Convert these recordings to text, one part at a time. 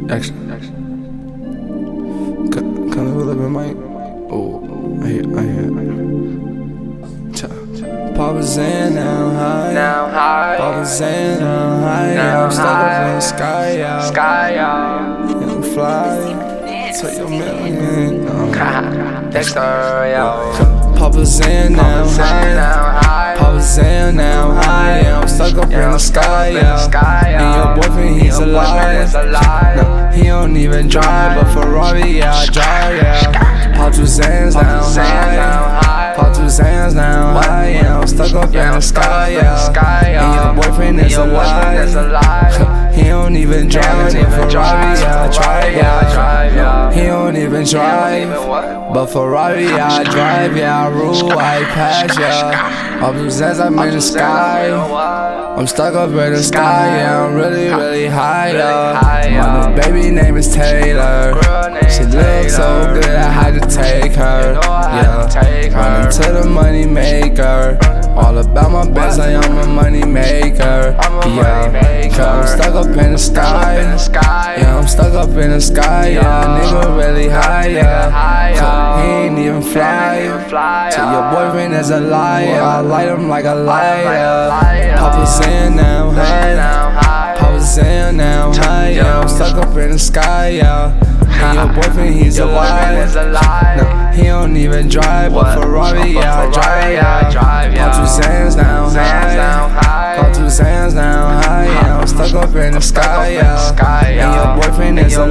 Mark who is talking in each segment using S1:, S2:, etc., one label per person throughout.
S1: Action. Can I live in my? Oh, I hear. Papa's in now high. Papa's in now high. Yeah, I'm stuck up in the sky, yeah. And fly to your million.
S2: Dexter, yo.
S1: Papa's in now high. Papa's in now high. Yeah, I'm stuck up in the sky, yeah. And your boyfriend, he's alive. No, he don't even drive, but Ferrari, yeah, I drive, yeah. Pop two Zans now high. Pop two Zans now high. Yeah, I'm stuck up in the sky, yeah. And your boyfriend is alive. He don't even drive, but Ferrari, yeah, I drive, yeah. He don't even drive, but Ferrari, yeah, I drive, yeah. I rule, I pass, yeah. Pop two Zans, I'm in the sky. I'm stuck up in the sky, yeah. I'm really high, yeah. My new baby name is Taylor. She looks so good, I had to take her, yeah. Running to the money maker. All about my best, I am a money maker, yeah. Cause I'm stuck up in the sky, yeah. I'm stuck up in the sky, yeah. Nigga really high, yeah. He ain't even fly. Till your boyfriend is a liar. I light him like a lighter. Papa's in now high. Papa's in now high, yeah. I'm stuck up in the sky, yeah. And your boyfriend, he's alive. No, he don't even drive, but Ferrari, yeah, I drive, yeah. Pop two Zans now high. Pop two Zans now high, yeah. I'm stuck up in the sky, yeah. And your boyfriend is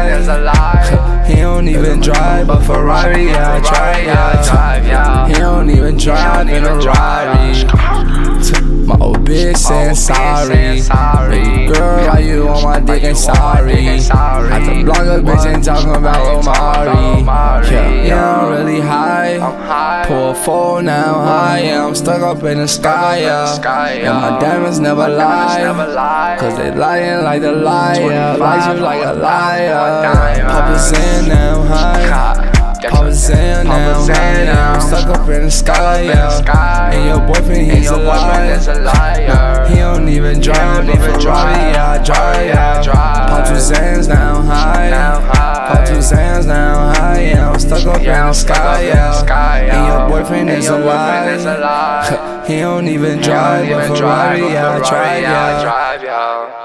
S1: alive. He don't even drive, but Ferrari, yeah, I drive, yeah. He don't even drive in a Rari. My old bitch saying sorry. Baby girl, why you on my dick ain't sorry? At the block a bitch ain't talking about Omari. Yeah, I'm really high. Pull a 4 now high. Yeah, I'm stuck up in the sky, yeah. And my diamonds never lie, cause they lying like the liar. Lies you like a liar. Papa's in now high. Papa's in now high. Yeah, I'm stuck up in the sky, yeah. And your boyfriend, he's alive. No, he don't even drive, but Ferrari, yeah, I drive, yeah. Pop two Zans now high. Pop two Zans now high, yeah. I'm stuck up in the sky, yeah. And your boyfriend is alive. He don't even drive, but Ferrari, yeah, I drive, yeah.